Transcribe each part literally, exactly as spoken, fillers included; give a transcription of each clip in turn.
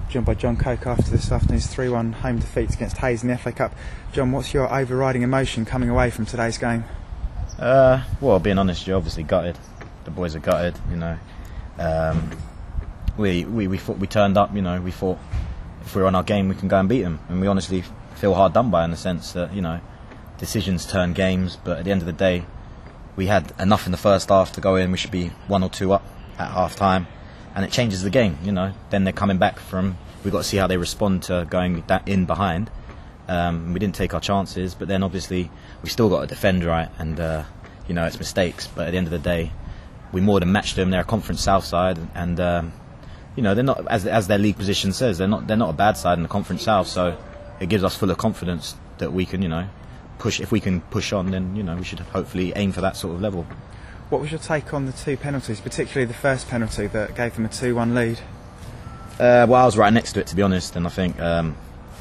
joined by John Coke after this afternoon's three one home defeat against Hayes in the F A Cup. John, what's your overriding emotion coming away from today's game? Uh, well, being honest, you're obviously gutted. The boys are gutted, you know. Um, we we we thought we turned up, you know. We thought if we're on our game, we can go and beat them, and we honestly feel hard done by in the sense that, you know, decisions turn games. But at the end of the day, we had enough in the first half to go in. We should be one or two up at half time, and it changes the game, you know. Then they're coming back from. We've got to see how they respond to going that in behind. Um, we didn't take our chances, but then obviously we still got to defend right, and uh, you know, it's mistakes. But at the end of the day, we more than matched them. They're a Conference South side, and um, you know, they're not, as as their league position says, they're not they're not a bad side in the Conference South. So it gives us full of confidence that we can, you know, push. If we can push on, then, you know, we should hopefully aim for that sort of level. What was your take on the two penalties, particularly the first penalty that gave them a two one lead? Uh, well, I was right next to it, to be honest, and I think um,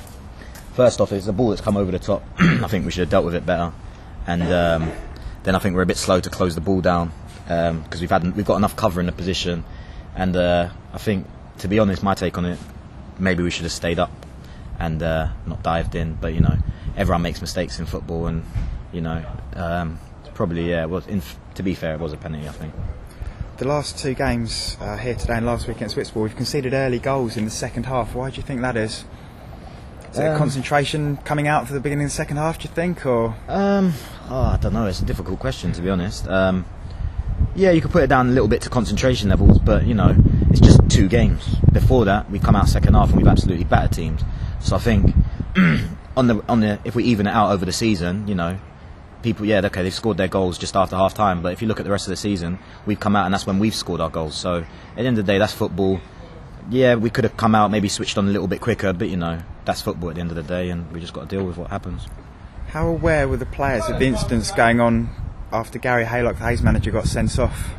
first off, it's a ball that's come over the top. I think we should have dealt with it better, and um, then I think we're a bit slow to close the ball down because um, we've had we've got enough cover in the position, and uh, I think, to be honest, my take on it, maybe we should have stayed up and uh, not dived in. But, you know, everyone makes mistakes in football, and, you know, um, probably yeah. Well, in, to be fair, it was a penalty, I think. The last two games uh, here today and last week against Whitstable, we've conceded early goals in the second half. Why do you think that is? Is it um, a concentration coming out for the beginning of the second half, do you think? Or um, oh, I don't know. It's a difficult question, to be honest. Um, yeah, you could put it down a little bit to concentration levels, but, you know, it's just two games. Before that, we've come out second half and we've absolutely battered teams. So I think on the on the if we even it out over the season, you know, people, yeah, okay, they've scored their goals just after half time, but if you look at the rest of the season, we've come out and that's when we've scored our goals. So at the end of the day, that's football. Yeah, we could have come out, maybe switched on a little bit quicker, but, you know, that's football at the end of the day, and we just got to deal with what happens. How aware were the players of the incidents going on after Gary Haylock, the Hayes manager, got sent off?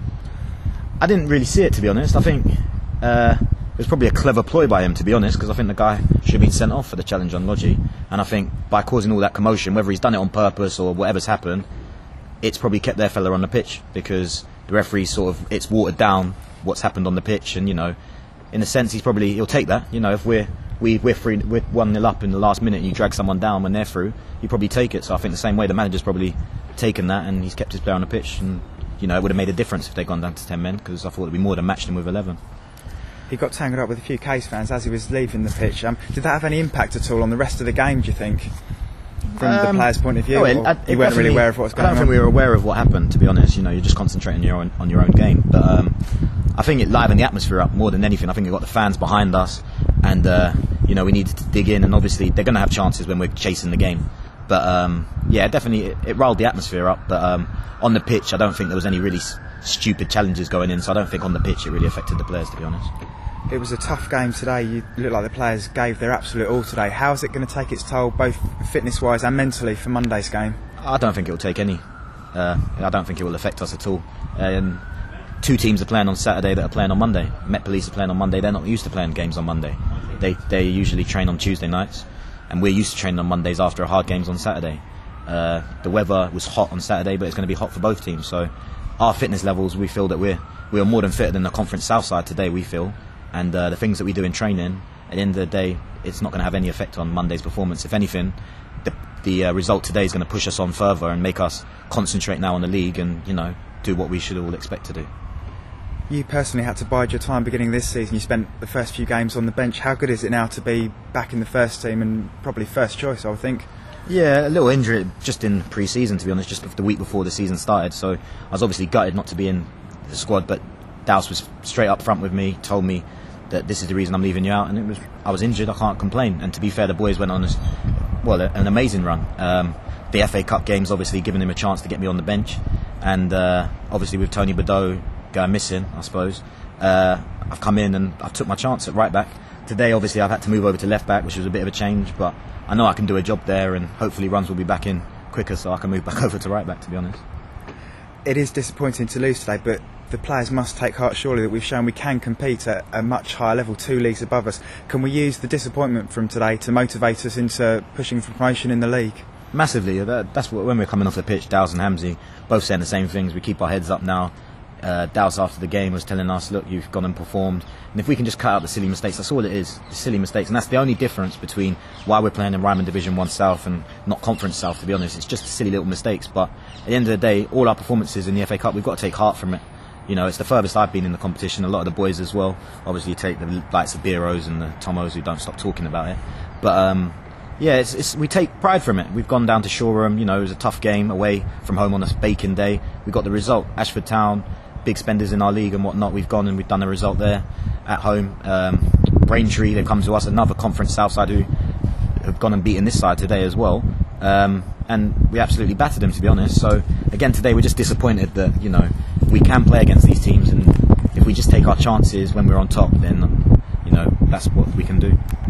I didn't really see it, to be honest. I think uh, it was probably a clever ploy by him, to be honest, because I think the guy should have been sent off for the challenge on Lodgy. And I think by causing all that commotion, whether he's done it on purpose or whatever's happened, it's probably kept their fella on the pitch, because the referee sort of, it's watered down what's happened on the pitch, and, you know, in a sense, he's probably, he'll take that. You know, if we're we, we're free, we're one nil up in the last minute, and you drag someone down when they're through, you probably take it. So I think the same way the manager's probably taken that, and he's kept his player on the pitch, and, you know, it would have made a difference if they'd gone down to ten men, because I thought it'd be more than matched him with eleven. He got tangled up with a few Case fans as he was leaving the pitch. Um, did that have any impact at all on the rest of the game, do you think, from um, the players' point of view? Oh, it, or it, you weren't really aware of what was going on? I don't think we were aware of what happened, to be honest. You know, you're just concentrating on your own, on your own game. But um, I think it livened the atmosphere up more than anything. I think it got the fans behind us, and uh, you know, we needed to dig in. And obviously, they're going to have chances when we're chasing the game. But um, yeah, definitely, it, it riled the atmosphere up. But um, on the pitch, I don't think there was any really s- stupid challenges going in. So I don't think on the pitch it really affected the players, to be honest. It was a tough game today. You look like the players gave their absolute all today. How is it going to take its toll, both fitness-wise and mentally, for Monday's game? I don't think it will take any. Uh, I don't think it will affect us at all. Um, two teams are playing on Saturday that are playing on Monday. Met Police are playing on Monday. They're not used to playing games on Monday. They they usually train on Tuesday nights, and we're used to training on Mondays after hard games on Saturday. Uh, the weather was hot on Saturday, but it's going to be hot for both teams. So our fitness levels, we feel that we're we are more than fitter than the Conference South side today, we feel. And uh, the things that we do in training, at the end of the day, it's not going to have any effect on Monday's performance. If anything, the, the uh, result today is going to push us on further and make us concentrate now on the league and, you know, do what we should all expect to do. You personally had to bide your time beginning this season. You spent the first few games on the bench. How good is it now to be back in the first team and probably first choice, I would think? Yeah, a little injury just in pre-season, to be honest, just the week before the season started. So I was obviously gutted not to be in the squad, but Douse was straight up front with me, told me that this is the reason I'm leaving you out, and it was I was injured. I can't complain. And to be fair, the boys went on this, well, an amazing run. Um, the F A Cup games obviously giving him a chance to get me on the bench, and uh, obviously with Tony Badeau going missing, I suppose, uh, I've come in and I've took my chance at right back. Today, obviously, I've had to move over to left back, which was a bit of a change, but I know I can do a job there, and hopefully runs will be back in quicker, so I can move back over to right back, to be honest. It is disappointing to lose today, but the players must take heart, surely, that we've shown we can compete at a much higher level, two leagues above us. Can we use the disappointment from today to motivate us into pushing for promotion in the league? Massively. That, that's what, when we're coming off the pitch, Dowes and Hamzy both saying the same things. We keep our heads up now. Uh, Douse after the game was telling us, look, you've gone and performed, and if we can just cut out the silly mistakes, that's all it is, the silly mistakes, and that's the only difference between why we're playing in Ryman Division one South and not Conference South, to be honest. It's just silly little mistakes, but at the end of the day, all our performances in the F A Cup, we've got to take heart from it. You know, it's the furthest I've been in the competition, a lot of the boys as well. Obviously you take the likes of Biros and the Tomos who don't stop talking about it, but um yeah, it's, it's, we take pride from it. We've gone down to Shoreham, you know, it was a tough game away from home on a baking day. We got the result. Ashford Town, big spenders in our league and whatnot, we've gone and we've done the result there at home. Um, Braintree, they've come to us, another Conference Southside who have gone and beaten this side today as well. Um, and we absolutely battered them, to be honest. So again today we're just disappointed that, you know, we can play against these teams, and if we just take our chances when we're on top, then, you know, that's what we can do.